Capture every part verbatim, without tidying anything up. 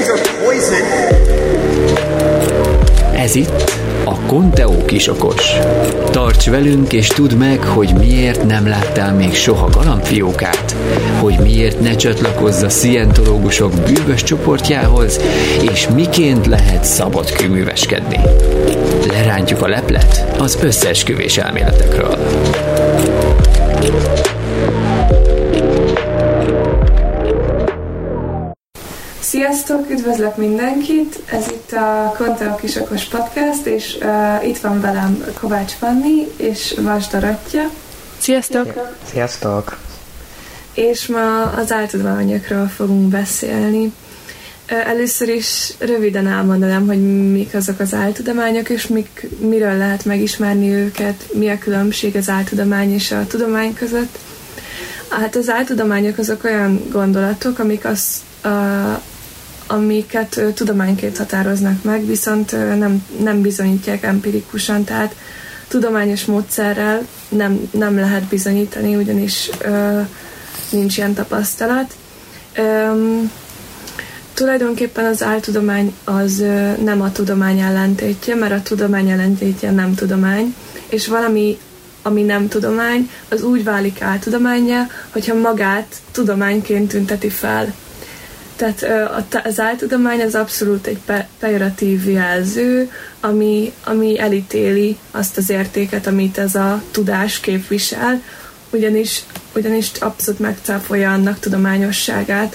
Ez itt a Conteo Kisokos. Tarts velünk és tudd meg, hogy miért nem láttál még soha galambfiókát, hogy miért ne csatlakozz a szientológusok bűvös csoportjához, és miként lehet szabad kőműveskedni. Lerántjuk a leplet az összeesküvés elméletekről. Sziasztok, üdvözlök mindenkit! Ez itt a Conteo Kisokos podcast, és uh, itt van velem Kovács Fanni és Vas Dorottya. Sziasztok! Sziasztok! És ma az áltudományokról fogunk beszélni. Uh, először is röviden elmondanám, hogy mik azok az áltudományok, és mik, miről lehet megismerni őket, mi a különbség az áltudomány és a tudomány között. Hát az áltudományok azok olyan gondolatok, amik azt uh, amiket uh, tudományként határoznak meg, viszont uh, nem, nem bizonyítják empirikusan, tehát tudományos módszerrel nem, nem lehet bizonyítani, ugyanis uh, nincs ilyen tapasztalat. Um, tulajdonképpen az áltudomány az uh, nem a tudomány ellentétje, mert a tudomány ellentétje nem tudomány, és valami, ami nem tudomány, az úgy válik áltudománnyá, hogyha magát tudományként tünteti fel. Tehát az áltudomány az abszolút egy pejoratív jelző, ami, ami elítéli azt az értéket, amit ez a tudás képvisel, ugyanis, ugyanis abszolút megcáfolja annak tudományosságát.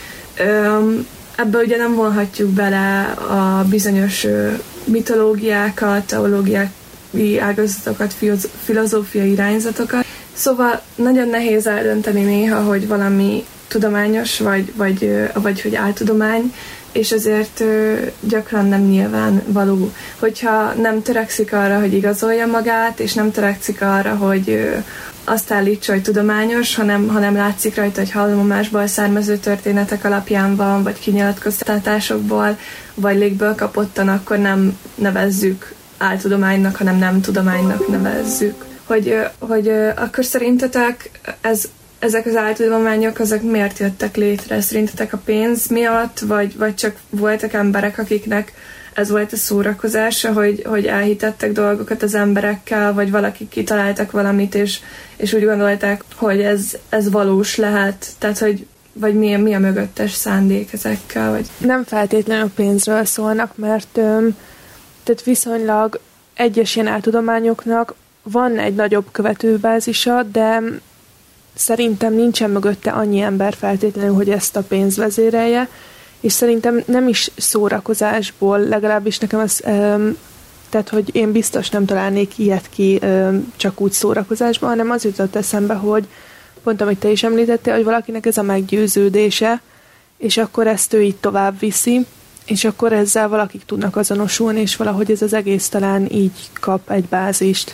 Ebbe ugye nem vonhatjuk bele a bizonyos mitológiákat, teológiai ágazatokat, filozófiai irányzatokat. Szóval nagyon nehéz eldönteni néha, hogy valami tudományos, vagy, vagy, vagy hogy áltudomány, és ezért gyakran nem nyilvánvaló. Hogyha nem törekszik arra, hogy igazolja magát, és nem törekszik arra, hogy azt állítsa, hogy tudományos, hanem, hanem látszik rajta, hogy hallomásból származó történetek alapján van, vagy kinyilatkoztatásokból, vagy légből kapottan, akkor nem nevezzük áltudománynak, hanem nem tudománynak nevezzük. Hogy, hogy akkor szerintetek ez ezek az áltudományok, azok miért jöttek létre? Szerintetek a pénz miatt, vagy, vagy csak voltak emberek, akiknek ez volt a szórakozása, hogy, hogy elhitettek dolgokat az emberekkel, vagy valakik kitaláltak valamit, és, és úgy gondolták, hogy ez, ez valós lehet? Tehát, hogy vagy mi, mi a mögöttes szándék ezekkel? Vagy... Nem feltétlenül pénzről szólnak, mert öm, tehát viszonylag egyes ilyen áltudományoknak van egy nagyobb követőbázisa, de szerintem nincsen mögötte annyi ember feltétlenül, hogy ezt a pénz vezérelje, és szerintem nem is szórakozásból, legalábbis nekem ez, um, tehát, hogy én biztos nem találnék ilyet ki um, csak úgy szórakozásban, hanem az jutott eszembe, hogy pont amit te is említettél, hogy valakinek ez a meggyőződése, és akkor ezt ő így tovább viszi, és akkor ezzel valakik tudnak azonosulni, és valahogy ez az egész talán így kap egy bázist.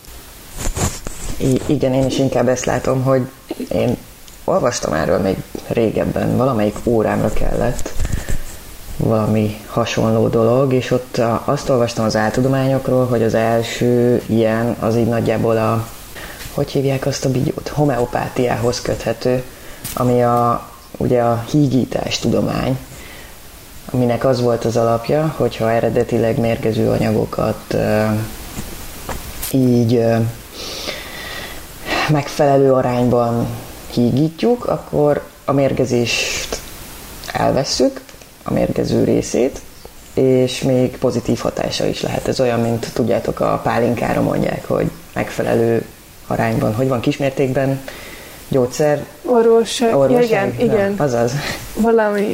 I- igen, én is inkább ezt látom, hogy én olvastam erről még régebben, valamelyik órámra kellett valami hasonló dolog, és ott azt olvastam az áltudományokról, hogy az első ilyen az így nagyjából a, hogy hívják azt a bigyót, homeopátiához köthető, ami a, ugye a hígítás tudomány, aminek az volt az alapja, hogyha eredetileg mérgező anyagokat uh, így uh, megfelelő arányban hígítjuk, akkor a mérgezést elvesszük, a mérgező részét, és még pozitív hatása is lehet. Ez olyan, mint tudjátok, a pálinkára mondják, hogy megfelelő arányban, hogy van kismértékben gyógyszer? Orvosság. Orvosság? Ja, igen, igen. Na, azaz. Valami.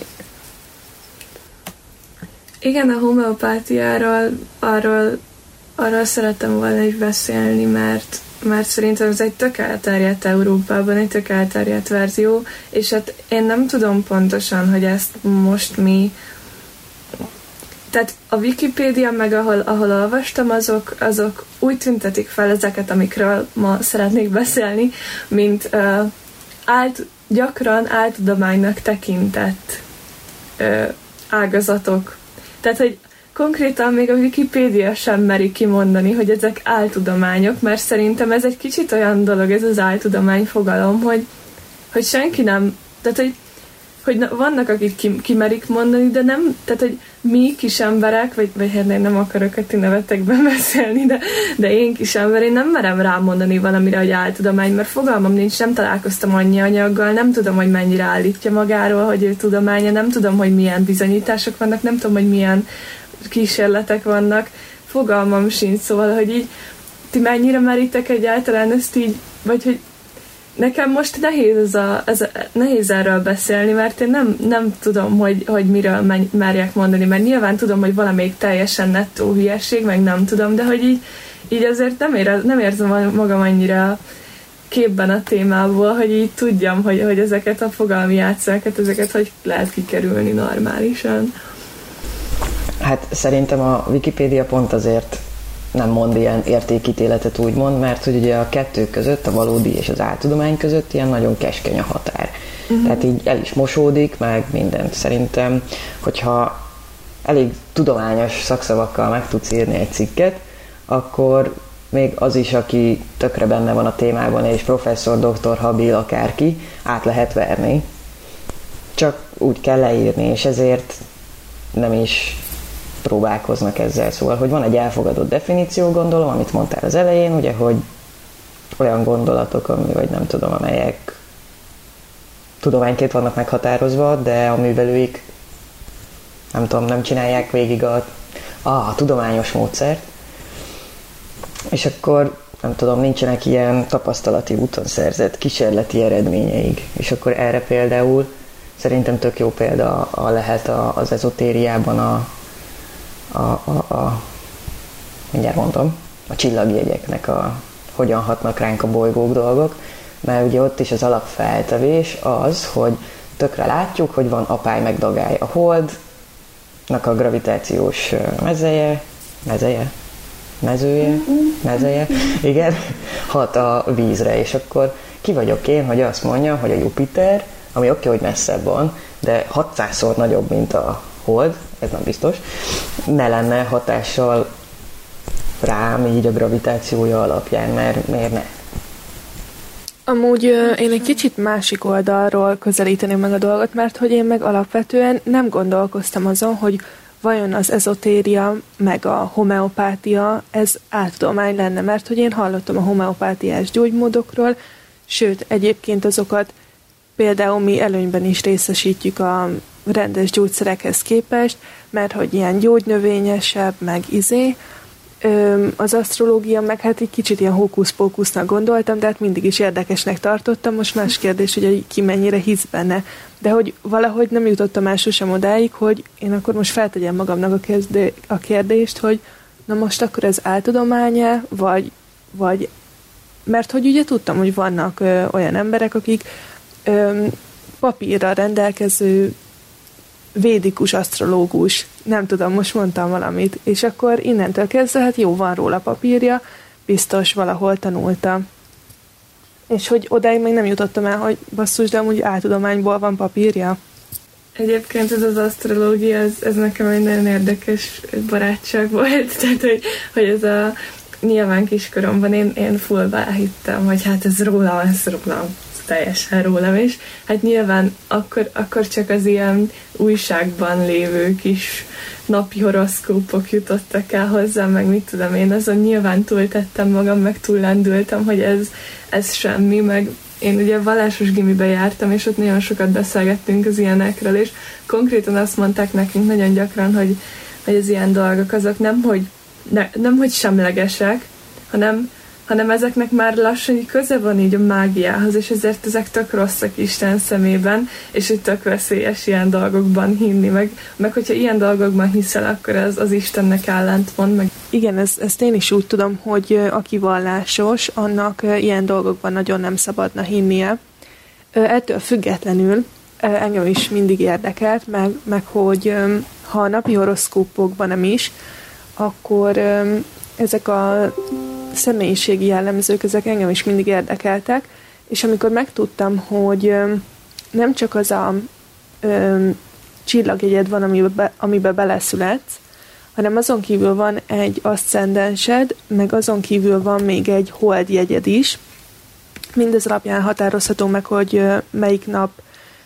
Igen, a homeopátiáról arról, arról szerettem volna is beszélni, mert mert szerintem ez egy tök elterjedt Európában, egy tök elterjedt verzió, és hát én nem tudom pontosan, hogy ezt most mi... Tehát a Wikipédia, meg ahol, ahol olvastam, azok, azok úgy tüntetik fel ezeket, amikről ma szeretnék beszélni, mint uh, ált, gyakran áltudománynak tekintett uh, ágazatok. Tehát, hogy konkrétan még a Wikipédia sem meri kimondani, hogy ezek áltudományok, mert szerintem ez egy kicsit olyan dolog, ez az áltudomány fogalom, hogy, hogy senki nem, tehát hogy hogy na, vannak, akik ki, kimerik mondani, de nem, tehát, hogy mi kis emberek, vagy, vagy hát nem akarok a ti nevetekben beszélni, de, de én kis ember, én nem merem rámondani valamire, hogy áltudomány, mert fogalmam nincs, nem találkoztam annyi anyaggal, nem tudom, hogy mennyire állítja magáról, hogy ő tudománya, nem tudom, hogy milyen bizonyítások vannak, nem tudom, hogy milyen kísérletek vannak, fogalmam sincs, szóval, hogy így ti mennyire meritek egyáltalán ezt így, vagy hogy nekem most nehéz, ez a, ez a, nehéz erről beszélni, mert én nem, nem tudom, hogy, hogy miről merjek mondani, mert nyilván tudom, hogy valamelyik teljesen nettó hülyeség, meg nem tudom, de hogy így, így azért nem, érez, nem érzem magam annyira képben a témából, hogy így tudjam, hogy, hogy ezeket a fogalmi játszákat, ezeket hogy lehet kikerülni normálisan. Hát szerintem a Wikipédia pont azért nem mond ilyen értékítéletet úgymond, mert hogy ugye a kettő között, a valódi és az áltudomány között ilyen nagyon keskeny a határ. Uh-huh. Tehát így el is mosódik, meg mindent. Szerintem, hogyha elég tudományos szakszavakkal meg tudsz írni egy cikket, akkor még az is, aki tökre benne van a témában, és professzor, doktor, habil, akárki, át lehet verni. Csak úgy kell leírni, és ezért nem is próbálkoznak ezzel. Szóval, hogy van egy elfogadott definíció, gondolom, amit mondtál az elején, ugye, hogy olyan gondolatok, ami, vagy nem tudom, amelyek tudományként vannak meghatározva, de a művelőik nem tudom, nem csinálják végig a, a tudományos módszert, és akkor nem tudom, nincsenek ilyen tapasztalati úton szerzett kísérleti eredményeik, és akkor erre például szerintem tök jó példa a, lehet a, az ezotériában a A, a, a, mindjárt mondom, a csillagjegyeknek a hogyan hatnak ránk a bolygók dolgok, mert ugye ott is az alapfeltevés az, hogy tökre látjuk, hogy van apály meg dagály. A holdnak a gravitációs mezeje, mezeje, mezője, mezeje, igen, hat a vízre, és akkor ki vagyok én, hogy azt mondja, hogy a Jupiter, ami oké, okay, hogy messzebb van, de hatszázszor nagyobb, mint a hold, ez nem biztos, ne lenne hatással rám így a gravitációja alapján, mert miért ne? Amúgy én egy kicsit másik oldalról közelíteném meg a dolgot, mert hogy én meg alapvetően nem gondolkoztam azon, hogy vajon az ezotéria meg a homeopátia ez áltudomány lenne, mert hogy én hallottam a homeopátiás gyógymódokról, sőt egyébként azokat például mi előnyben is részesítjük a rendes gyógyszerekhez képest, mert hogy ilyen gyógynövényesebb, meg izé. Az asztrológia meg hát egy kicsit ilyen hókusz-pókusznak gondoltam, de hát mindig is érdekesnek tartottam. Most más kérdés, hogy ki mennyire hisz benne. De hogy valahogy nem jutottam el sosem odáig, hogy én akkor most feltegyem magamnak a, kezdé, a kérdést, hogy na most akkor ez áltudománya, vagy, vagy mert hogy ugye tudtam, hogy vannak ö, olyan emberek, akik ö, papírra rendelkező védikus asztrológus, nem tudom, most mondtam valamit, és akkor innentől kezdve, hát jó, van róla papírja, biztos valahol tanulta. És hogy odáig még nem jutottam el, hogy basszus, de amúgy áltudományból van papírja. Egyébként ez az asztrológia, ez, ez nekem egy nagyon érdekes barátság volt, tehát hogy, hogy ez a nyilván kiskoromban én, én fullba elhittem, hogy hát ez rólam, ez rólam, teljesen rólam, és hát nyilván akkor, akkor csak az ilyen újságban lévő kis napi horoszkópok jutottak el hozzám, meg mit tudom én, azon nyilván túltettem magam, meg túllendültem, hogy ez, ez semmi, meg én ugye vallásos gimibe jártam, és ott nagyon sokat beszélgettünk az ilyenekről, és konkrétan azt mondták nekünk nagyon gyakran, hogy, hogy az ilyen dolgok azok nem, hogy, ne, nem, hogy semlegesek, hanem hanem ezeknek már lassan így köze van így a mágiához, és ezért ezek tök rosszak Isten szemében, és hogy tök veszélyes ilyen dolgokban hinni, meg, meg hogyha ilyen dolgokban hiszel, akkor ez az Istennek ellentmond meg. Igen, ez, ezt én is úgy tudom, hogy aki vallásos, annak ilyen dolgokban nagyon nem szabadna hinnie. Ettől függetlenül engem is mindig érdekelt, meg, meg hogy ha a napi horoszkópokban nem is, akkor ezek a személyiségi jellemzők, ezek engem is mindig érdekeltek, és amikor megtudtam, hogy nem csak az a ö, csillagjegyed van, amiben, amiben beleszületsz, hanem azon kívül van egy aszcendensed, meg azon kívül van még egy holdjegyed is. Mindez alapján határozható meg, hogy melyik nap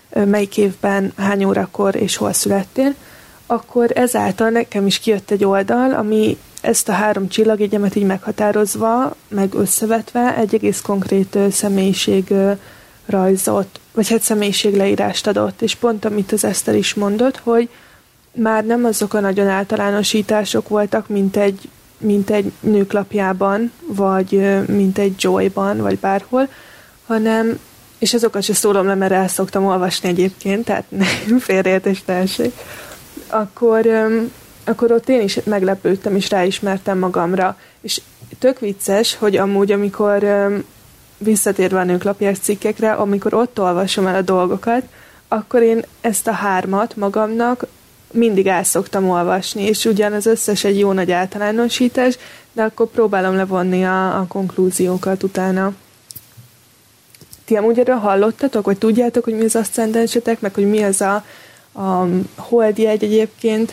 melyik évben, hány órakor és hol születtél, akkor ezáltal nekem is kijött egy oldal, ami ezt a három csillagjegyemet így meghatározva, meg összevetve egy egész konkrét személyiség rajzot, vagy hát személyiségleírást adott, és pont amit az Eszter is mondott, hogy már nem azok a nagyon általánosítások voltak, mint egy, mint egy nőklapjában, vagy mint egy Joy-ban, vagy bárhol, hanem, és azokat se szólom le, mert el szoktam olvasni egyébként, tehát nem félreértés ne essék, akkor, akkor ott én is meglepődtem, és ráismertem magamra. És tök vicces, hogy amúgy, amikor visszatérve a nőklapják cikkekre, amikor ott olvasom el a dolgokat, akkor én ezt a hármat magamnak mindig el szoktam olvasni, és ugyan az összes egy jó nagy általánosítás, de akkor próbálom levonni a, a konklúziókat utána. Ti amúgy erről hallottatok, vagy tudjátok, hogy mi az aszcendensetek, meg hogy mi az a, a holdjegy egyébként?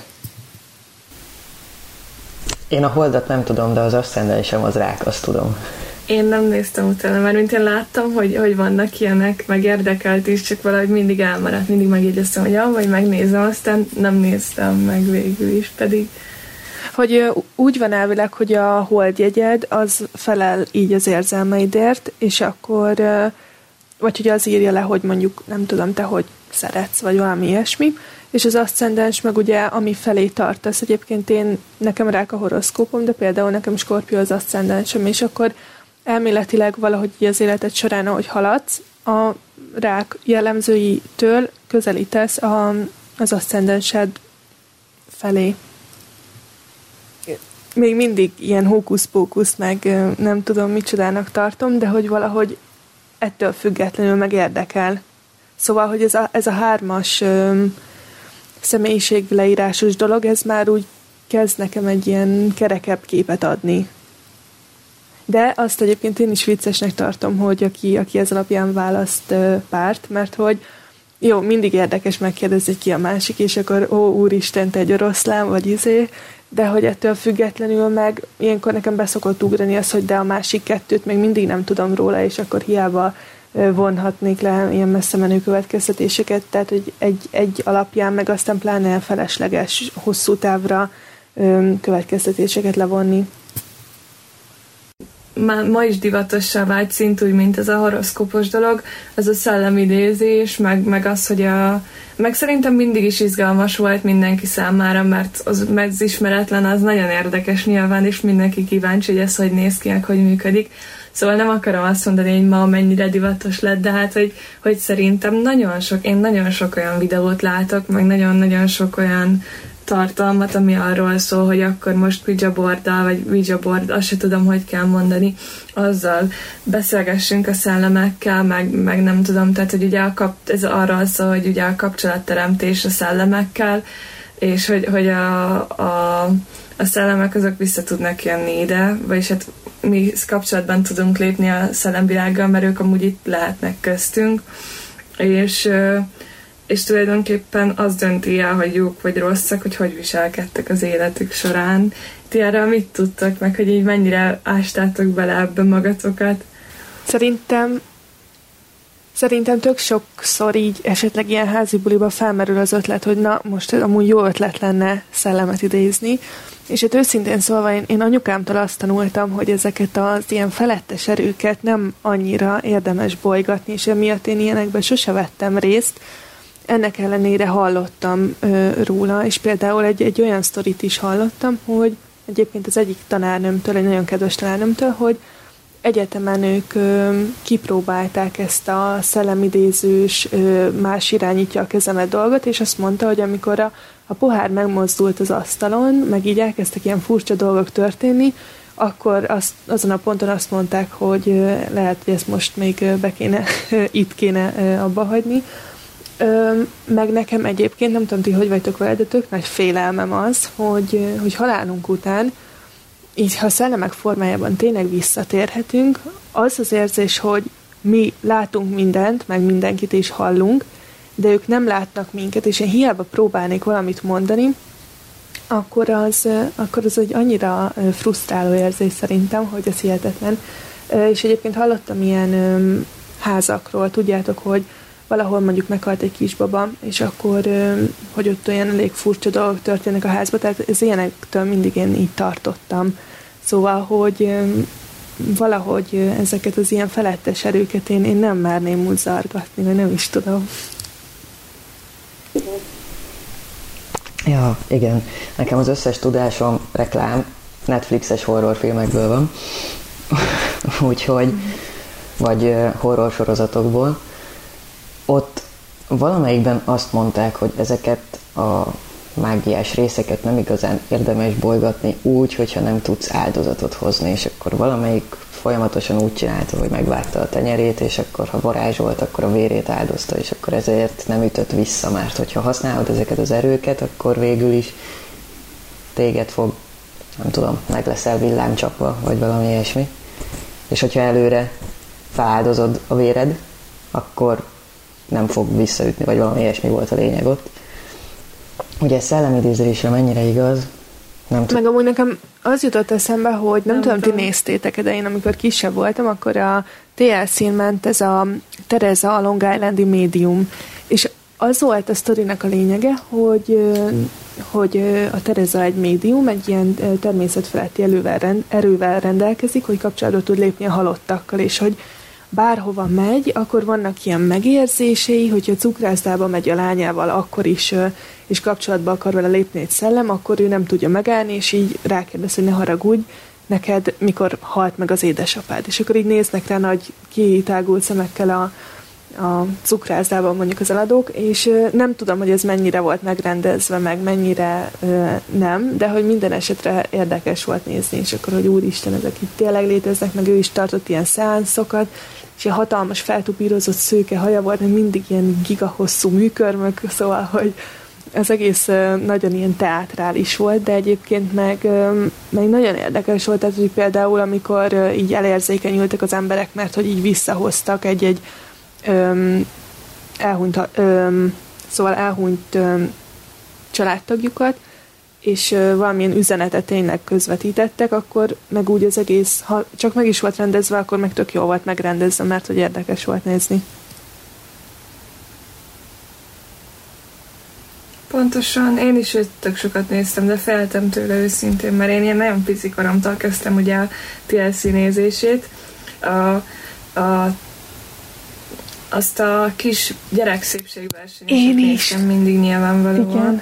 Én a holdat nem tudom, de az aszcendensem az rák, azt tudom. Én nem néztem utána, mert mint én láttam, hogy, hogy vannak ilyenek, meg érdekelt is, csak valahogy mindig elmaradt, mindig megjegyeztem, hogy ja, vagy megnézem, aztán nem néztem meg végül is, pedig. Hogy úgy van elvileg, hogy a holdjegyed az felel így az érzelmeidért, és akkor, vagy hogy az írja le, hogy mondjuk nem tudom te, hogy szeretsz, vagy valami ilyesmi, és az aszcendens meg ugye, ami felé tartasz. Egyébként én, nekem rák a horoszkópom, de például nekem Skorpió az aszcendensem, és akkor elméletileg valahogy az életed során, ahogy haladsz, a rák jellemzőitől közelítesz a, az aszcendensed felé. Még mindig ilyen hókusz-pókusz, meg nem tudom micsodának tartom, de hogy valahogy ettől függetlenül meg érdekel. Szóval, hogy ez a, ez a hármas öm, személyiségleírásos dolog, ez már úgy kezd nekem egy ilyen kerekebb képet adni. De azt egyébként én is viccesnek tartom, hogy aki, aki ez alapján választ ö, párt, mert hogy jó, mindig érdekes megkérdezni, ki a másik, és akkor ó, úristen, te egy oroszlán, vagy izé, de hogy ettől függetlenül meg ilyenkor nekem beszokott ugrani az, hogy de a másik kettőt még mindig nem tudom róla, és akkor hiába vonhatnék le ilyen messze menő következtetéseket, tehát hogy egy, egy alapján meg aztán pláne felesleges hosszú távra következtetéseket levonni. Ma, ma is divatossá vált szintúgy, mint ez a horoszkópos dolog, az a szellemidézés, meg, meg az, hogy a... Meg szerintem mindig is izgalmas volt mindenki számára, mert az, mert az ismeretlen az nagyon érdekes nyilván, és mindenki kíváncsi, hogy ez hogy néz ki, hogy működik. Szóval nem akarom azt mondani, hogy ma mennyire divatos lett, de hát, hogy, hogy szerintem nagyon sok, én nagyon sok olyan videót látok, meg nagyon-nagyon sok olyan tartalmat, ami arról szól, hogy akkor most Ouija boarddal, vagy Ouija board, azt se tudom, hogy kell mondani, azzal beszélgessünk a szellemekkel, meg, meg nem tudom, tehát, hogy ugye a kap, ez arról szól, hogy ugye a kapcsolatteremtés a szellemekkel, és hogy, hogy a, a, a szellemek azok vissza tudnak jönni ide, vagyis hát mi kapcsolatban tudunk lépni a szellemvilággal, mert ők amúgy itt lehetnek köztünk, és és tulajdonképpen az dönti el, hogy jók vagy rosszak, hogy hogy viselkedtek az életük során. Ti erről mit tudtak, meg hogy így mennyire ástátok bele ebbe magatokat? Szerintem Szerintem tök sokszor így esetleg ilyen házi buliba felmerül az ötlet, hogy na, most amúgy jó ötlet lenne szellemet idézni, és hát őszintén szólva én, én anyukámtól azt tanultam, hogy ezeket az ilyen felettes erőket nem annyira érdemes bolygatni, és emiatt én ilyenekben sose vettem részt. Ennek ellenére hallottam ö, róla, és például egy, egy olyan sztorit is hallottam, hogy egyébként az egyik tanárnőmtől, egy nagyon kedves tanárnőmtől, hogy egyetemen ők ö, kipróbálták ezt a szellemidézős, ö, más irányítja a kezemet dolgot, és azt mondta, hogy amikor a, a pohár megmozdult az asztalon, meg így elkezdtek ilyen furcsa dolgok történni, akkor azt, azon a ponton azt mondták, hogy ö, lehet, hogy ezt most még ö, be kéne, itt kéne ö, abba hagyni. Ö, meg nekem egyébként, nem tudom ti, hogy vagytok vele, de tök nagy félelmem az, hogy, hogy halálunk után így, ha a szellemek formájában tényleg visszatérhetünk, az az érzés, hogy mi látunk mindent, meg mindenkit is hallunk, de ők nem látnak minket, és én hiába próbálnék valamit mondani, akkor az, akkor az egy annyira frusztráló érzés szerintem, hogy ez hihetetlen. És egyébként hallottam ilyen házakról, tudjátok, hogy valahol mondjuk meghalt egy kisbaba, és akkor, hogy ott olyan elég furcsa dolgok történnek a házban, tehát ez ilyenektől mindig én így tartottam. Szóval, hogy valahogy ezeket az ilyen felettes erőket én, én nem merném úgy zargatni, vagy nem is tudom. Ja, igen. Nekem az összes tudásom reklám Netflixes horrorfilmekből van. Úgyhogy, vagy horror sorozatokból. Ott valamelyikben azt mondták, hogy ezeket a mágiás részeket nem igazán érdemes bolygatni úgy, hogyha nem tudsz áldozatot hozni, és akkor valamelyik folyamatosan úgy csinálta, hogy megvágta a tenyerét, és akkor ha varázsolt, akkor a vérét áldozta, és akkor ezért nem ütött vissza, mert hogyha használod ezeket az erőket, akkor végül is téged fog, nem tudom, meg leszel villámcsapva, vagy valami ilyesmi. És hogyha előre feláldozod a véred, akkor nem fog visszaütni, vagy valami ilyesmi volt a lényeg ott. Ugye szellemidézésre mennyire igaz? Nem Meg amúgy nekem az jutott eszembe, hogy nem, nem tudom, tudom, ti néztétek, de én amikor kisebb voltam, akkor a té el cén ment ez a Teresa, a Long Islandi médium, és az volt a sztorinak a lényege, hogy, hogy a Teresa egy médium, egy ilyen természetfeletti erővel, erővel rendelkezik, hogy kapcsolatba tud lépni a halottakkal, és hogy bárhova megy, akkor vannak ilyen megérzései, hogyha cukrászdába megy a lányával, akkor is, és kapcsolatba akar vele lépni egy szellem, akkor ő nem tudja megállni, és így rákérdez, hogy ne haragudj, neked mikor halt meg az édesapád. És akkor így néznek rá nagy kitágult szemekkel a, a cukrászdában mondjuk az eladók, és nem tudom, hogy ez mennyire volt megrendezve, meg mennyire nem, de hogy minden esetre érdekes volt nézni, és akkor, hogy úristen, ezek itt tényleg léteznek, meg ő is tartott ilyen szeánszokat, és ilyen hatalmas feltupírozott szőke haja volt, meg mindig ilyen gigahosszú műkörmök, szóval, hogy az egész nagyon ilyen teátrális volt, de egyébként meg, meg nagyon érdekes volt, tehát, hogy például amikor így elérzékenyültek az emberek, mert hogy így visszahoztak egy-egy öm, elhunyt, öm, szóval elhunyt öm, családtagjukat, és ö, valamilyen üzenetet tényleg közvetítettek, akkor meg úgy az egész, ha csak meg is volt rendezve, akkor meg tök jól volt megrendezve, mert hogy érdekes volt nézni. Pontosan, én is tök sokat néztem, de féltem tőle őszintén, mert én ilyen nagyon pici koromtól kezdtem ugye a té el cé nézését. A, a, azt a kis gyerek szépségversenyeket néztem mindig nyilvánvalóan.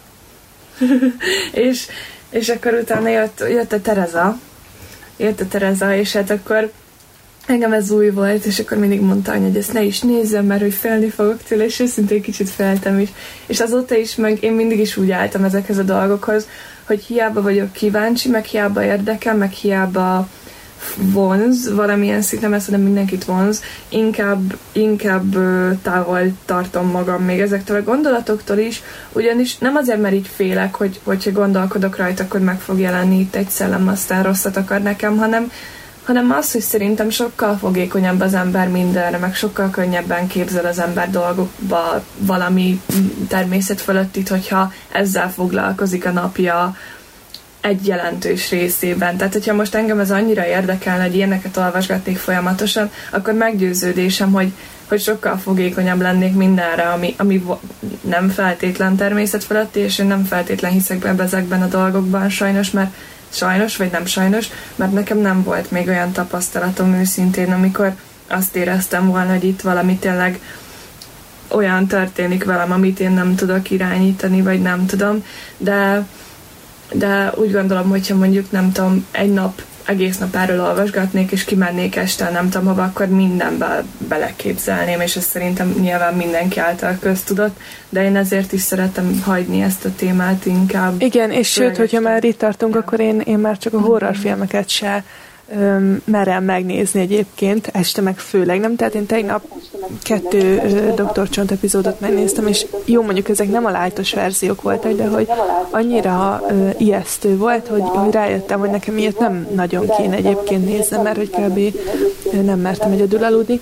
és, és akkor utána jött, jött a Teresa, jött a Teresa, és hát akkor engem ez új volt, és akkor mindig mondta anya, hogy ezt ne is nézzem, mert hogy félni fogok tőle, és őszintén kicsit féltem is. És azóta is, meg én mindig is úgy álltam ezekhez a dolgokhoz, hogy hiába vagyok kíváncsi, meg hiába érdekel, meg hiába vonz, valamilyen szinten, mert szerintem mindenkit vonz, inkább, inkább távol tartom magam még ezektől a gondolatoktól is, ugyanis nem azért, mert így félek, hogy, hogyha gondolkodok rajta, akkor meg fog jelenni itt egy szellem, aztán rosszat akar nekem, hanem hanem az, hogy szerintem sokkal fogékonyabb az ember mindenre, meg sokkal könnyebben képzel az ember dolgokba valami természet fölöttit, hogyha ezzel foglalkozik a napja egy jelentős részében. Tehát, hogyha most engem ez annyira érdekelne, hogy ilyeneket olvasgatnék folyamatosan, akkor meggyőződésem, hogy, hogy sokkal fogékonyabb lennék mindenre, ami, ami nem feltétlen természet fölötti, és én nem feltétlen hiszek be ezekben a dolgokban sajnos, mert sajnos, vagy nem sajnos, mert nekem nem volt még olyan tapasztalatom őszintén, amikor azt éreztem volna, hogy itt valami tényleg olyan történik velem, amit én nem tudok irányítani, vagy nem tudom, de, de úgy gondolom, hogyha mondjuk nem tudom, egy nap, egész nap erről olvasgatnék, és kimennék este, nem tudom hova, akkor mindenbe beleképzelném, és ez szerintem nyilván mindenki által köztudott, de én ezért is szeretem hagyni ezt a témát inkább. Igen, és sőt, hogyha már itt tartunk, ja. akkor én, én már csak a horrorfilmeket se öm, merem megnézni egyébként, este meg főleg nem, tehát én tegnap kettő doktor Csont epizódot megnéztem, és jó, mondjuk ezek nem a lájtos verziók voltak, de hogy annyira ö, ijesztő volt, hogy, hogy rájöttem, hogy nekem ilyet nem nagyon kéne egyébként néznem, mert hogy kb. Nem mertem egyedül aludni,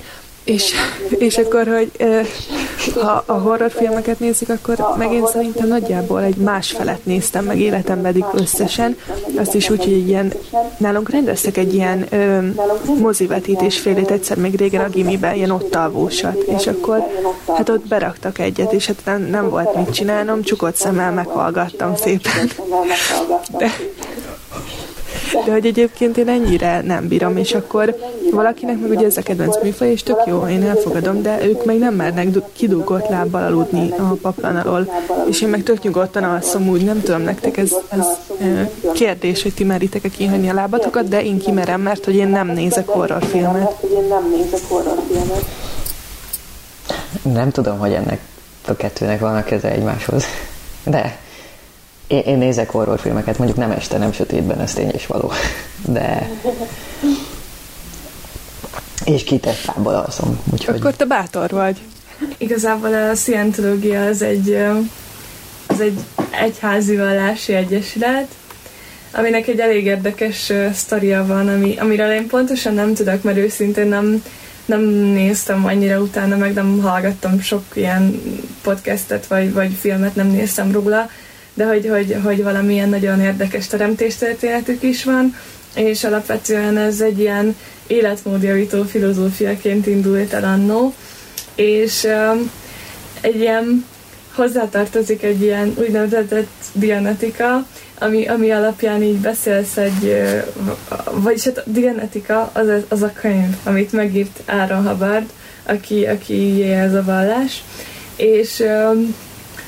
És, és akkor, hogy ha a horrorfilmeket nézik, akkor meg én szerintem nagyjából egy másfelet néztem meg életemben eddig összesen. Azt is úgy, hogy egy ilyen, nálunk rendeztek egy ilyen ö, mozivetítésfélét egyszer még régen a gimiben, ilyen ott alvósat, és akkor hát ott beraktak egyet, és hát nem, nem volt mit csinálnom, csukott szemmel meghallgattam szépen. De... De hogy egyébként én ennyire nem bírom, és akkor valakinek meg ugye ez a kedvenc műfaj, és tök jó, én elfogadom, de ők meg nem mernek kidúgott lábbal aludni a paplan alól, és én meg tök nyugodtan alszom úgy, nem tudom, nektek ez, ez kérdés, hogy ti meritek-e kihagyni a lábatokat, de én kimerem, mert hogy én nem nézek horrorfilmet. Nem tudom, hogy ennek a kettőnek van a keze egymáshoz, de Én, én nézek horrorfilmeket, mondjuk nem este, nem sötétben, ez tény és való, de... És kitett lábbal alszom, úgyhogy... Akkor te bátor vagy. Igazából a szientológia az egy, az egy egyházi vallási egyesület, aminek egy elég érdekes sztoria van, ami, amiről én pontosan nem tudok, mert őszintén nem, nem néztem annyira utána, meg nem hallgattam sok ilyen podcastet, vagy, vagy filmet nem néztem róla, de hogy, hogy, hogy valamilyen nagyon érdekes teremtéstörténetük is van, és alapvetően ez egy ilyen életmódjavító filozófiaként indult el annó, és um, egy ilyen hozzátartozik egy ilyen úgynevezett dianetika, ami, ami alapján így beszélsz egy, vagyis hát a dianetika az, az a könyv, amit megírt Aaron Hubbard, aki, aki ez a vallás, és um,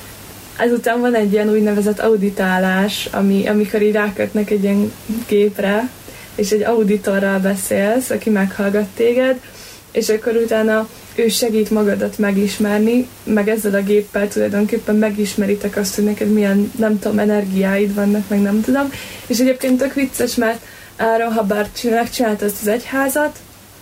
ezután van egy ilyen úgynevezett auditálás, ami, amikor így rákötnek egy ilyen gépre, és egy auditorral beszélsz, aki meghallgat téged, és akkor utána ő segít magadat megismerni, meg ezzel a géppel tulajdonképpen megismeritek azt, hogy neked milyen, nem tudom, energiáid vannak, meg nem tudom. És egyébként tök vicces, mert Aaron Hubbard megcsinálta ezt az egyházat,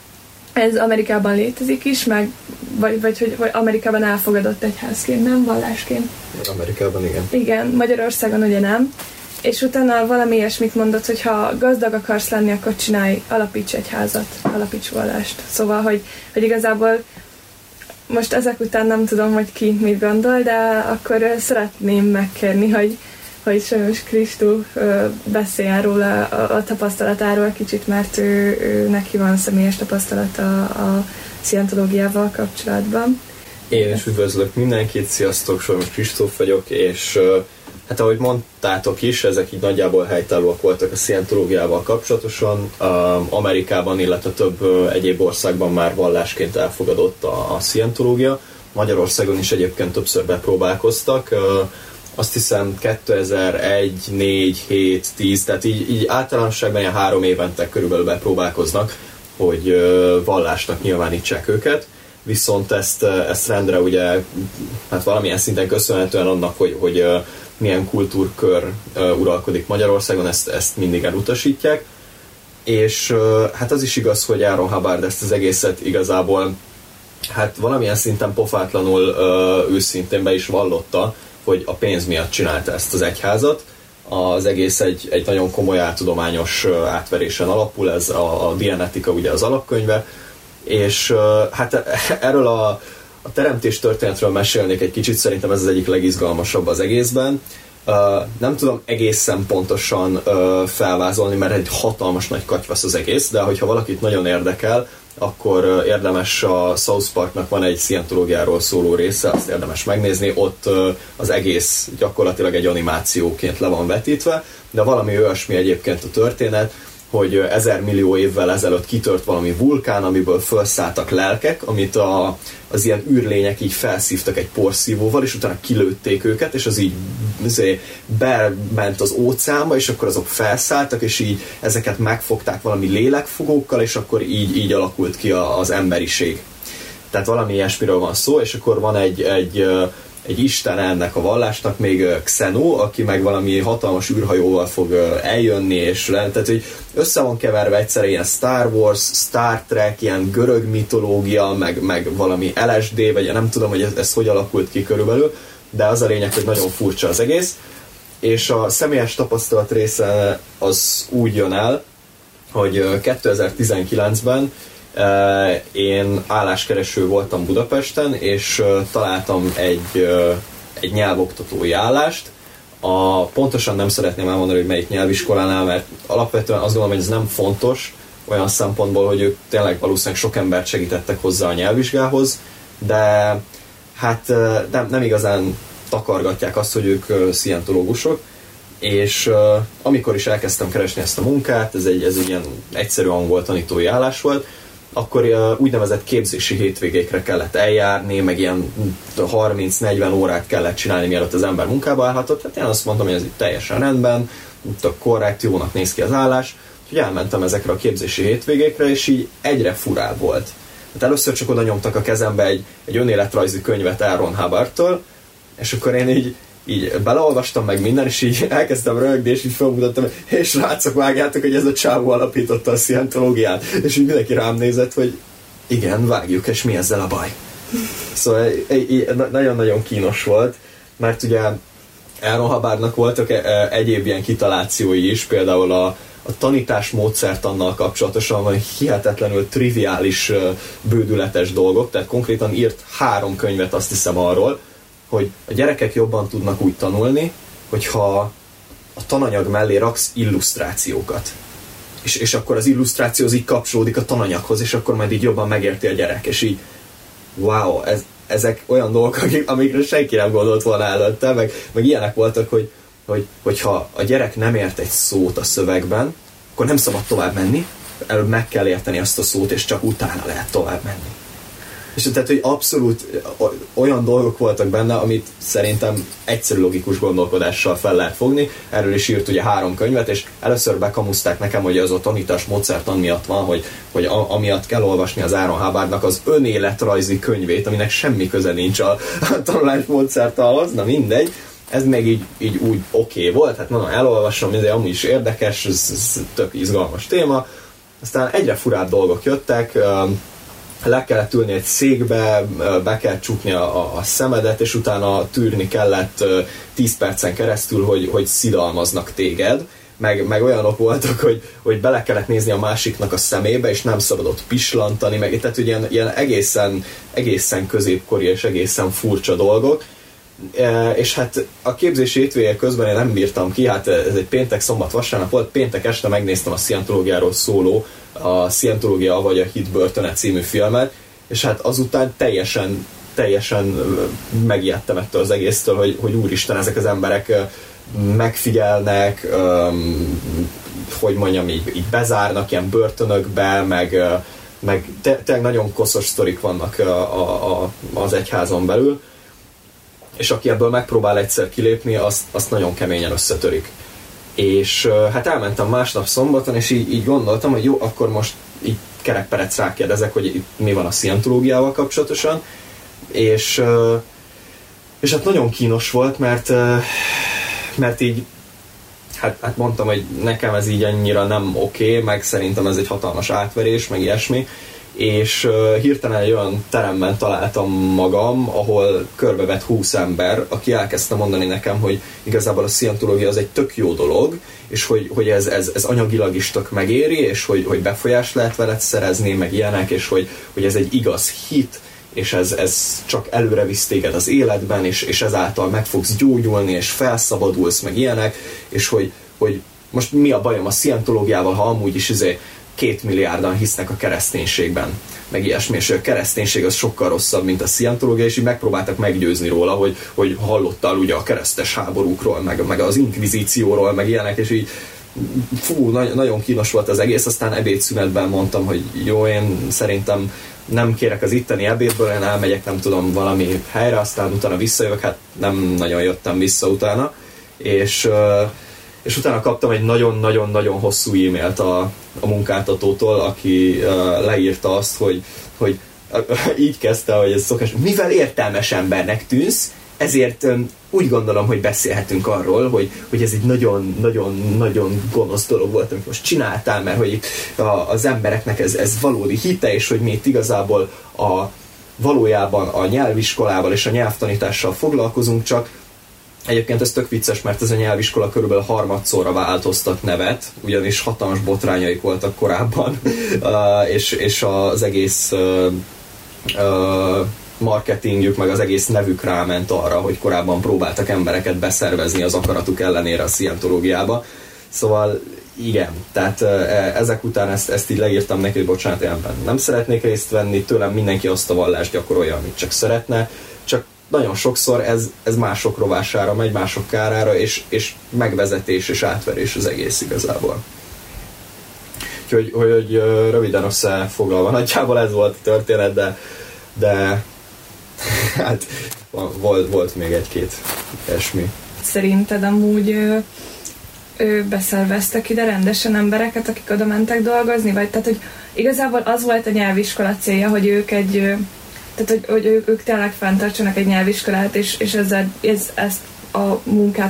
ez Amerikában létezik is, meg, vagy, vagy hogy vagy Amerikában elfogadott egyházként, nem vallásként. Amerikában igen. Igen, Magyarországon ugye nem. És utána valami ilyesmit mondott, hogy ha gazdag akarsz lenni, akkor csinálj, alapíts egy házat, alapíts vallást. Szóval, hogy, hogy igazából most ezek után nem tudom, hogy ki mit gondol, de akkor szeretném megkérni, hogy, hogy sajnos Kristó beszéljen róla a, a tapasztalatáról kicsit, mert ő, ő, neki van személyes tapasztalata a szientológiával kapcsolatban. Én is üdvözlök mindenkit, sziasztok, Solyomos Kristóf vagyok, és hát ahogy mondtátok is, ezek így nagyjából helytállóak voltak a szientológiával kapcsolatosan. Amerikában, illetve több egyéb országban már vallásként elfogadott a, a szientológia. Magyarországon is egyébként többször bepróbálkoztak. Azt hiszem kétezer-egy, négy, hét, tíz, tehát így, így általánosságban ilyen három évente körülbelül bepróbálkoznak, hogy vallásnak nyilvánítsák őket. Viszont ezt, ezt rendre ugye, hát valamilyen szinten köszönhetően annak, hogy, hogy milyen kultúrkör uralkodik Magyarországon, ezt, ezt mindig elutasítják. És hát az is igaz, hogy Aaron Hubbard ezt az egészet igazából hát valamilyen szinten pofátlanul őszintén be is vallotta, hogy a pénz miatt csinálta ezt az egyházat. Az egész egy, egy nagyon komoly áltudományos átverésen alapul, ez a, a Dianetika ugye az alapkönyve, és hát erről a, a teremtés történetről mesélnék egy kicsit, szerintem ez az egyik legizgalmasabb az egészben. Nem tudom egészen pontosan felvázolni, mert egy hatalmas nagy katyvasz az egész, de hogyha valakit nagyon érdekel, akkor érdemes, a South Parknak van egy szientológiáról szóló része, azt érdemes megnézni, ott az egész gyakorlatilag egy animációként le van vetítve, de valami olyasmi egyébként a történet, hogy ezer millió évvel ezelőtt kitört valami vulkán, amiből felszálltak lelkek, amit a, az ilyen űrlények így felszívtak egy porszívóval, és utána kilőtték őket, és az így azért bement az óceánba, és akkor azok felszálltak, és így ezeket megfogták valami lélekfogókkal, és akkor így, így alakult ki a, az emberiség. Tehát valami ilyesmiről van szó, és akkor van egy, egy egy isten ennek a vallásnak, még Xenu, aki meg valami hatalmas űrhajóval fog eljönni, és tehát, hogy össze van keverve egyszerre ilyen Star Wars, Star Trek, ilyen görög mitológia, meg, meg valami el es dé, vagy nem tudom, hogy ez, ez hogy alakult ki körülbelül, de az a lényeg, hogy nagyon furcsa az egész, és a személyes tapasztalat része az úgy jön el, hogy kétezer-tizenkilencben Én álláskereső voltam Budapesten, és találtam egy, egy nyelvoktatói állást. A, pontosan nem szeretném elmondani, hogy melyik nyelviskolánál, mert alapvetően azt gondolom, hogy ez nem fontos olyan szempontból, hogy ők tényleg valószínűleg sok embert segítettek hozzá a nyelvvizsgához, de hát nem, nem igazán takargatják azt, hogy ők szientológusok, és amikor is elkezdtem keresni ezt a munkát, ez egy, ez egy ilyen egyszerű angol tanítói állás volt, akkor úgynevezett képzési hétvégékre kellett eljárni, meg ilyen harminc-negyven órát kellett csinálni, mielőtt az ember munkába állhatott. Hát én azt mondtam, hogy ez így teljesen rendben, tök korrekt, jónak néz ki az állás. Úgyhogy elmentem ezekre a képzési hétvégékre, és így egyre furább volt. Hát először csak oda nyomtak a kezembe egy, egy önéletrajzi könyvet Aaron Hubbardtól, és akkor én így így beleolvastam meg minden, és így elkezdtem röhögni, és így felmutattam, és srácok, vágjátok, hogy ez a csávó alapította a szientológiát. És így mindenki rám nézett, hogy igen, vágjuk, és mi ezzel a baj? Szóval nagyon-nagyon kínos volt, mert ugye Aaron Hubbardnak voltak egyéb ilyen kitalációi is, például a, a tanítás módszertannal kapcsolatosan van hihetetlenül triviális, bődületes dolgok, tehát konkrétan írt három könyvet, azt hiszem, arról, hogy a gyerekek jobban tudnak úgy tanulni, hogyha a tananyag mellé raksz illusztrációkat. És, és akkor az illusztráció az így kapcsolódik a tananyaghoz, és akkor majd így jobban megérti a gyerek. És így, wow, ez, ezek olyan dolgok, amikre senki nem gondolt volna előtte, meg, meg ilyenek voltak, hogy, hogy, hogyha a gyerek nem ért egy szót a szövegben, akkor nem szabad tovább menni, előbb meg kell érteni azt a szót, és csak utána lehet tovább menni. És tehát, hogy abszolút olyan dolgok voltak benne, amit szerintem egyszerű logikus gondolkodással fel lehet fogni. Erről is írt ugye három könyvet, és először bekamuszták nekem, hogy az a tanítás módszertan miatt van, hogy, hogy a, amiatt kell olvasni az Aaron Hubbardnak az önéletrajzi könyvét, aminek semmi köze nincs a, a tanulás módszertanhoz, na mindegy. Ez még így, így úgy oké okay volt, hát mondom, elolvasom, ez amúgy is érdekes, ez, ez tök izgalmas téma. Aztán egyre furább dolgok jöttek, le kellett ülni egy székbe, be kellett csukni a, a szemedet, és utána tűrni kellett tíz percen keresztül, hogy, hogy szidalmaznak téged. Meg, meg olyanok voltak, hogy, hogy bele kellett nézni a másiknak a szemébe, és nem szabadott pislantani, meg, tehát ilyen, ilyen egészen, egészen középkori és egészen furcsa dolgok. E, és hát a képzési hétvége közben én nem bírtam ki, hát ez egy péntek, szombat, vasárnap volt, péntek este megnéztem a szientológiáról szóló a Szientológia vagy a Hit börtöne című filmet, és hát azután teljesen, teljesen megijedtem ettől az egésztől, hogy, hogy úristen, ezek az emberek megfigyelnek, hogy mondjam, így, így bezárnak ilyen börtönökbe, meg, meg tényleg nagyon koszos sztorik vannak a, a, a, az egyházon belül, és aki ebből megpróbál egyszer kilépni, azt, azt nagyon keményen összetörik. És hát elmentem másnap szombaton, és így, így gondoltam, hogy jó, akkor most így kerekperec rákérdezek, hogy itt mi van a szientológiával kapcsolatosan, és, és hát nagyon kínos volt, mert, mert így hát, hát mondtam, hogy nekem ez így annyira nem oké, okay, meg szerintem ez egy hatalmas átverés, meg ilyesmi, és uh, hirtelen egy olyan teremben találtam magam, ahol körbevett húsz ember, aki elkezdte mondani nekem, hogy igazából a szientológia az egy tök jó dolog, és hogy, hogy ez, ez, ez anyagilag is tök megéri, és hogy, hogy befolyást lehet veled szerezni, meg ilyenek, és hogy, hogy ez egy igaz hit, és ez, ez csak előre visz téged az életben, és, és ezáltal meg fogsz gyógyulni, és felszabadulsz, meg ilyenek, és hogy, hogy most mi a bajom a szientológiával, ha amúgy is izé két milliárdan hisznek a kereszténységben, meg ilyesmi, és a kereszténység az sokkal rosszabb, mint a szientológia, és így megpróbáltak meggyőzni róla, hogy, hogy hallottál ugye a keresztes háborúkról, meg, meg az inkvizícióról, meg ilyenek, és így fú, nagy, nagyon kínos volt az egész, aztán ebédszünetben mondtam, hogy jó, én szerintem nem kérek az itteni ebédből, én elmegyek, nem tudom, valami helyre, aztán utána visszajövök, hát nem nagyon jöttem vissza utána, és és utána kaptam egy nagyon-nagyon-nagyon hosszú e-mailt a, a munkáltatótól, aki uh, leírta azt, hogy, hogy uh, így kezdte, hogy ez szokás, mivel értelmes embernek tűnsz, ezért um, úgy gondolom, hogy beszélhetünk arról, hogy, hogy ez egy nagyon-nagyon-nagyon gonosz dolog volt, amit most csináltál, mert hogy a, az embereknek ez, ez valódi hite, és hogy mi itt igazából a, valójában a nyelviskolával és a nyelvtanítással foglalkozunk, csak Egyébként ez tök vicces, mert ez a nyelviskola körülbelül harmadszorra változtat nevet, ugyanis hatalmas botrányaik voltak korábban, uh, és, és az egész uh, uh, marketingjük, meg az egész nevük ráment arra, hogy korábban próbáltak embereket beszervezni az akaratuk ellenére a szientológiába. Szóval igen, tehát uh, ezek után ezt, ezt így leírtam neki, hogy bocsánat, én ebben nem szeretnék részt venni, tőlem mindenki azt a vallást gyakorolja, amit csak szeretne, csak nagyon sokszor ez, ez mások rovására megy, mások kárára, és, és megvezetés és átverés az egész igazából. Úgyhogy hogy, hogy röviden összefoglalva, nagyjából ez volt a történet, de, de hát volt, volt még egy-két ilyesmi. Szerinted amúgy ő, ő beszerveztek ide rendesen embereket, akik oda mentek dolgozni? Vagy tehát, hogy igazából az volt a nyelviskola célja, hogy ők egy... Tehát, hogy, hogy ők, ők tényleg fenntartsanak egy nyelviskolát, és, és ezzel, ez, ezt a munkát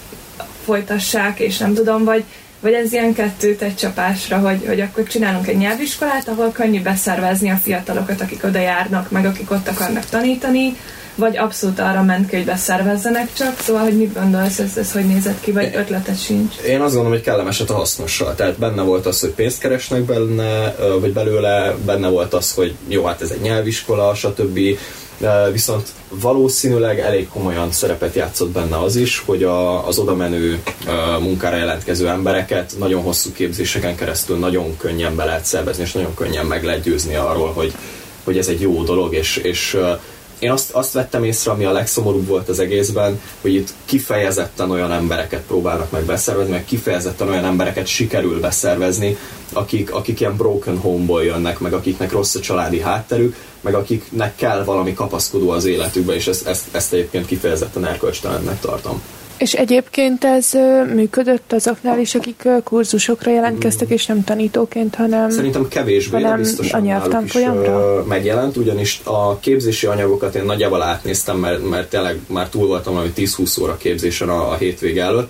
folytassák, és nem tudom, vagy, vagy ez ilyen kettőt egy csapásra, hogy, hogy akkor csinálunk egy nyelviskolát, ahol könnyű beszervezni a fiatalokat, akik oda járnak, meg akik ott akarnak tanítani, vagy abszolút arra ment ki, hogy beszervezzenek csak, szóval, hogy mit gondolsz, ez, ez hogy nézett ki, vagy ötleted sincs? Én azt gondolom, hogy kellemeset a hasznossal. Tehát benne volt az, hogy pénzt keresnek benne, vagy belőle, benne volt az, hogy jó, hát ez egy nyelviskola, stb. Viszont valószínűleg elég komolyan szerepet játszott benne az is, hogy a, az oda menő munkára jelentkező embereket nagyon hosszú képzéseken keresztül nagyon könnyen be lehet szervezni, és nagyon könnyen meg lehet győzni arról, hogy, hogy ez egy jó dolog, és, és én azt, azt vettem észre, ami a legszomorúbb volt az egészben, hogy itt kifejezetten olyan embereket próbálnak meg beszervezni, meg kifejezetten olyan embereket sikerül beszervezni, akik, akik ilyen broken home-ból jönnek, meg akiknek rossz a családi hátterük, meg akiknek kell valami kapaszkodó az életükbe, és ezt, ezt, ezt egyébként kifejezetten erkölcstelennek tartom. És egyébként ez működött azoknál is, akik kurzusokra jelentkeztek, és nem tanítóként, hanem szerintem kevésbé, de biztosan náluk is megjelent, ugyanis a képzési anyagokat én nagyjából átnéztem, mert, mert tényleg már túl voltam valami tíz-húsz óra képzésen a, a hétvége előtt,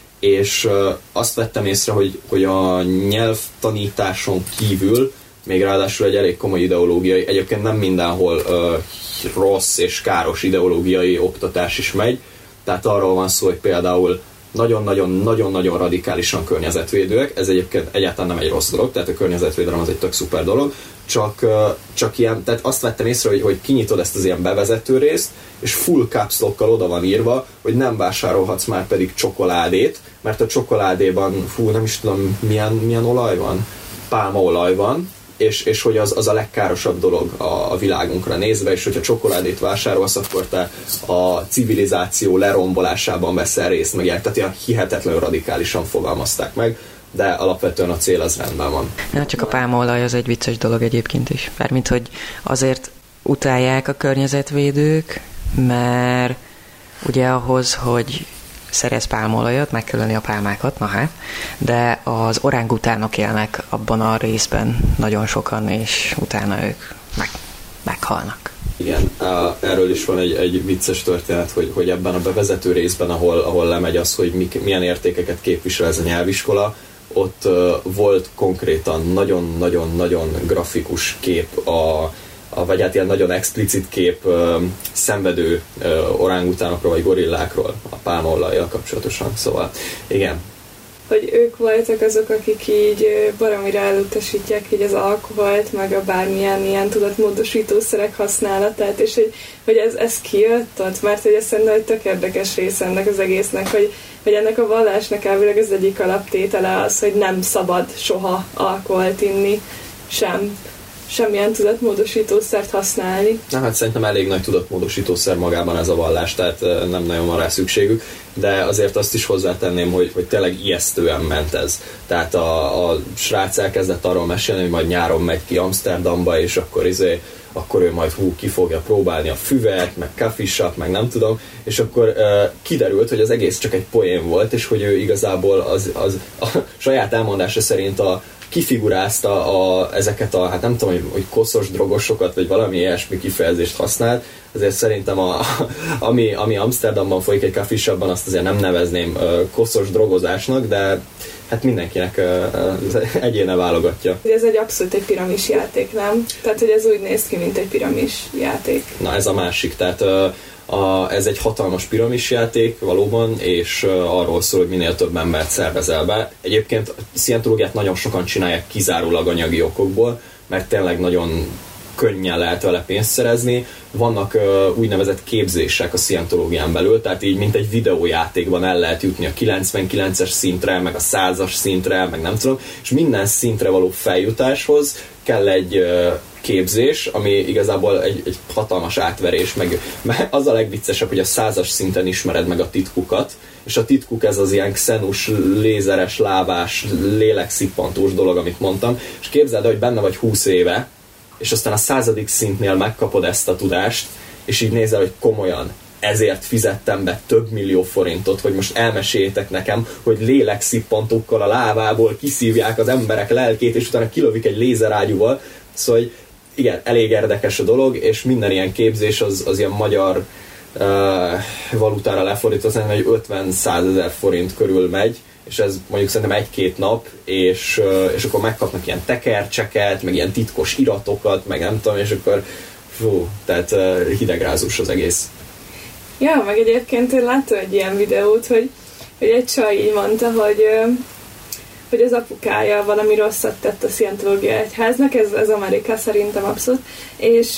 és azt vettem észre, hogy, hogy a nyelvtanításon kívül még ráadásul egy elég komoly ideológiai, egyébként nem mindenhol uh, rossz és káros ideológiai oktatás is megy, tehát arról van szó, hogy például nagyon-nagyon-nagyon-nagyon radikálisan környezetvédőek, ez egyébként egyáltalán nem egy rossz dolog, tehát a környezetvédelem az egy tök szuper dolog, csak, csak ilyen, tehát azt vettem észre, hogy, hogy kinyitod ezt az ilyen bevezető részt, és full caps lockkal oda van írva, hogy nem vásárolhatsz már pedig csokoládét, mert a csokoládéban, fú, nem is tudom, milyen, milyen olaj van? Pálmaolaj van, és, és hogy az, az a legkárosabb dolog a, a világunkra nézve, és hogyha csokoládét vásárolsz, akkor te a civilizáció lerombolásában veszel részt, meg ilyen, tehát ilyen hihetetlenül radikálisan fogalmazták meg, de alapvetően a cél az rendben van. Na, csak a pálmaolaj az egy vicces dolog egyébként is. Mármint, hogy azért utálják a környezetvédők, mert ugye ahhoz, hogy szerez pálmaolajat, meg kell ölni a pálmákat, na hát, de az orángutánok élnek abban a részben nagyon sokan, és utána ők meg, meghalnak. Igen, erről is van egy, egy vicces történet, hogy, hogy ebben a bevezető részben, ahol, ahol lemegy az, hogy mik, milyen értékeket képvisel ez a nyelviskola, ott uh, volt konkrétan nagyon-nagyon-nagyon grafikus kép a A, vagy hát ilyen nagyon explicit kép ö, szenvedő ö, orángutánokról vagy gorillákról a pálmaolajjal kapcsolatosan, szóval igen. Hogy ők voltak azok, akik így baromira elutasítják így az alkoholt, meg a bármilyen ilyen tudatmódosítószerek használatát, és hogy, hogy ez, ez kijött ott, mert hogy ez szerintem egy tök érdekes része ennek az egésznek, hogy, hogy ennek a vallásnak elvileg az egyik alaptétele az, hogy nem szabad soha alkoholt inni, sem. Semmilyen tudatmódosítószert használni. Na hát szerintem elég nagy tudatmódosítószer magában ez a vallás, tehát nem nagyon van rá szükségük, de azért azt is hozzátenném, hogy, hogy tényleg ijesztően ment ez. Tehát a, a srác elkezdett arról mesélni, hogy majd nyáron megy ki Amsterdamba, és akkor izé, akkor ő majd hú, ki fogja próbálni a füvet, meg coffee shop, meg nem tudom, és akkor uh, kiderült, hogy az egész csak egy poén volt, és hogy ő igazából az, az a saját elmondása szerint a kifigurázta a, ezeket a, hát nem tudom, hogy, hogy koszos drogosokat, vagy valami ilyesmi kifejezést használt, ezért szerintem a, ami, ami Amsterdamban folyik egy coffee shopban, azt azért nem nevezném uh, koszos drogozásnak, de hát mindenkinek uh, egyéne válogatja. Ez egy abszolút egy piramis játék, nem? Tehát, hogy ez úgy néz ki, mint egy piramis játék. Na, ez a másik, tehát uh, A, ez egy hatalmas piramisjáték valóban, és uh, arról szól, hogy minél több embert szervezel be. Egyébként a szientológiát nagyon sokan csinálják kizárólag anyagi okokból, mert tényleg nagyon könnyen lehet vele pénzt szerezni. Vannak uh, úgynevezett képzések a szientológián belül, tehát így mint egy videójátékban el lehet jutni a kilencvenkilences szintre, meg a százas szintre, meg nem tudom, és minden szintre való feljutáshoz kell egy uh, képzés, ami igazából egy, egy hatalmas átverés, meg, meg az a legviccesebb, hogy a százas szinten ismered meg a titkukat, és a titkuk ez az ilyen xenus, lézeres, lábás, lélekszippantós dolog, amit mondtam, és képzeld el, hogy benne vagy húsz éve, és aztán a századik szintnél megkapod ezt a tudást, és így nézel, hogy komolyan, ezért fizettem be több millió forintot, hogy most elmeséljétek nekem, hogy lélekszippantókkal a lábából kiszívják az emberek lelkét, és utána kilövik egy lézerágyúval. Szóval, hogy igen, elég érdekes a dolog, és minden ilyen képzés az, az ilyen magyar uh, valutára lefordítva, szerintem egy ötven-százezer forint körül megy, és ez mondjuk szerintem egy-két nap, és, uh, és akkor megkapnak ilyen tekercseket, meg ilyen titkos iratokat, meg nem tudom, és akkor fú, tehát uh, hidegrázós az egész. Ja, meg egyébként én láttam egy ilyen videót, hogy, hogy egy csaj így mondta, hogy, hogy az apukája valami rosszat tett a szientológia egyháznak, ez, ez Amerika szerintem abszolút, és,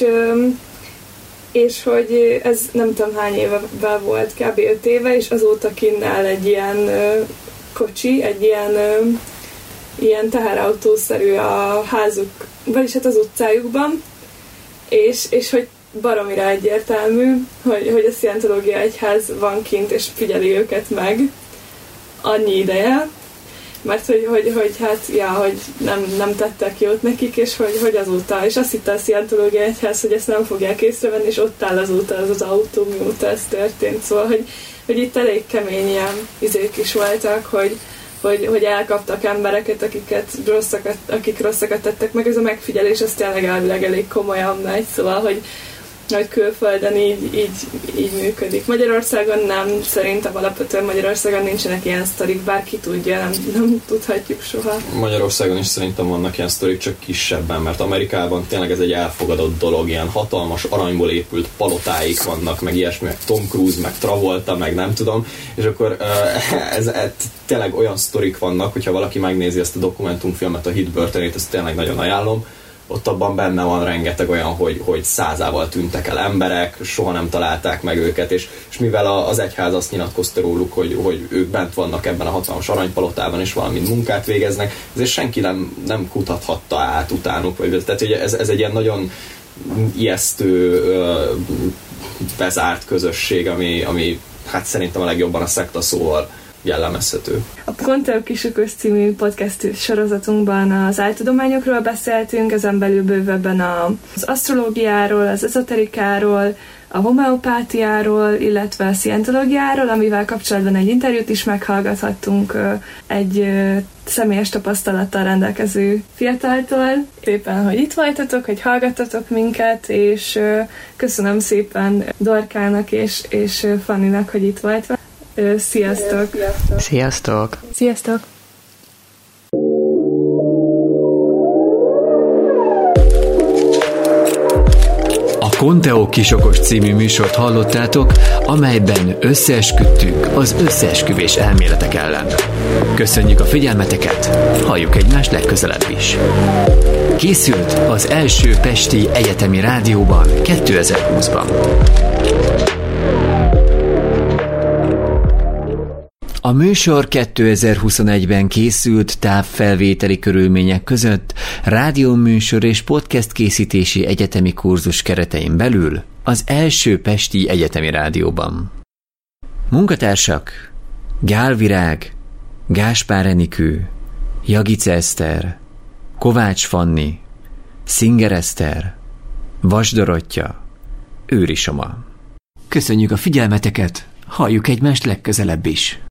és hogy ez nem tudom hány éve volt, kb. öt éve, és azóta kinn áll egy ilyen kocsi, egy ilyen, ilyen teherautószerű a házuk, vagyis hát az utcájukban, és, és hogy baromira egyértelmű, hogy, hogy a szientológia egyház van kint, és figyeli őket meg annyi ideje, mert hogy, hogy, hogy hát, ja, hogy nem, nem tettek jót nekik, és hogy, hogy azóta, és azt hitte a szientológia egyház, hogy ezt nem fogják észrevenni, és ott áll azóta az az autó, mióta ez történt. Szóval, hogy, hogy itt elég kemény ilyen izék is voltak, hogy, hogy, hogy elkaptak embereket, akiket rosszakat, akik rosszakat tettek meg, ez a megfigyelés az tényleg elvileg elég komolyan megy, szóval, hogy hogy külföldön így, így, így működik. Magyarországon nem, szerintem alapvetően Magyarországon nincsenek ilyen sztorik, bárki tudja, nem, nem tudhatjuk soha. Magyarországon is szerintem vannak ilyen sztorik, csak kisebben, mert Amerikában tényleg ez egy elfogadott dolog, ilyen hatalmas aranyból épült palotáik vannak, meg ilyesmi, meg Tom Cruise, meg Travolta, meg nem tudom, és akkor ez, ez tényleg olyan sztorik vannak, hogyha valaki megnézi ezt a dokumentumfilmet, a Hit börtönét, ezt tényleg nagyon ajánlom. Ott abban benne van rengeteg olyan, hogy, hogy százával tűntek el emberek, soha nem találták meg őket, és, és mivel az egyház azt nyilatkozta róluk, hogy, hogy ők bent vannak ebben a hatalmas aranypalotában, és valami munkát végeznek, ezért senki nem, nem kutathatta át utánuk. Vagy, tehát ugye ez, ez egy ilyen nagyon ijesztő, bezárt közösség, ami, ami hát szerintem a legjobban a szekta szóval jellemezhető. A Conteo Kisokos című podcast sorozatunkban az áltudományokról beszéltünk, ezen belül bővebben az asztrológiáról, az ezoterikáról, a homeopátiáról, illetve a szientológiáról, amivel kapcsolatban egy interjút is meghallgathattunk egy személyes tapasztalattal rendelkező fiataltól. Szépen, hogy itt voltatok, hogy hallgattatok minket, és köszönöm szépen Dorkának és, és Fanninak, hogy itt volt. Sziasztok! Sziasztok! Sziasztok! A Conteo Kisokos című műsort hallottátok, amelyben összeesküdtünk az összeesküvés elméletek ellen. Köszönjük a figyelmeteket, halljuk egymást legközelebb is. Készült az első pesti egyetemi rádióban kétezer-húszban. A műsor kétezer-huszonegyben készült távfelvételi körülmények között rádióműsor és podcast készítési egyetemi kurzus keretein belül az első pesti egyetemi rádióban. Munkatársak: Gál Virág, Gáspár Enikő, Jagice Eszter, Kovács Fanni, Szinger Eszter, Vas Dorottya, Őri Soma. Köszönjük a figyelmeteket, halljuk egymást legközelebb is.